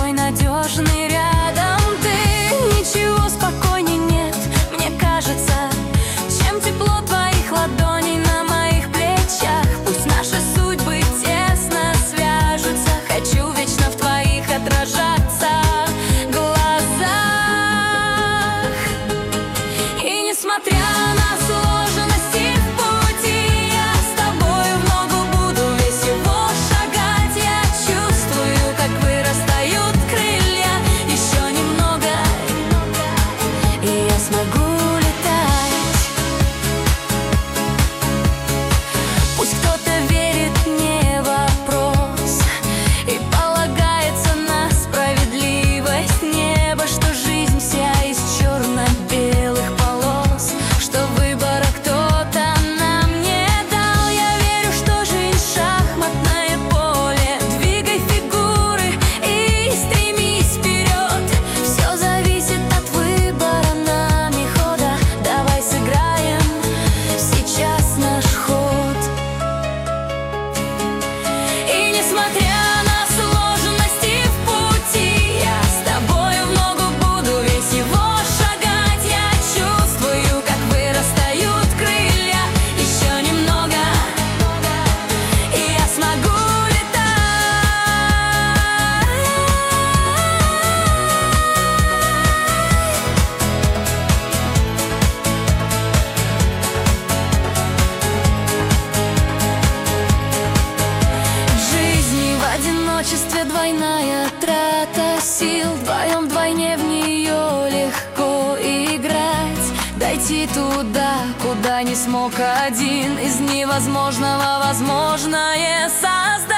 такой надежный рядом ты. Ничего спокойней нет, мне кажется, чем тепло твоих ладоней на моих плечах. Пусть наши судьбы тесно свяжутся, хочу вечно в твоих отражаться глазах. И несмотря на сложности в пути, я с тобою в ногу буду весь его шагать. Я чувствую, как вырастают крылья, еще немного, и я смогу летать. Пусть кто-то верит, не вопрос, и полагается на справедливость неба, что жизнь вся из черно-белых полос, что выбора кто-то нам не дал. Я верю, что жизнь шахматное поле, двигай фигуры и стремись вперед. Все зависит от выбора нами хода, давай сыграем сейчас наш ход. И несмотря на сложности в пути, я с тобою в ногу буду весь его шагать. Я чувствую, как вырастают крылья, еще немного, и я смогу летать. Жизни в одиночестве двойная трата сил, вдвоем вдвойне в нее легко играть. Дойти туда, куда не смог один, из невозможного возможное создать.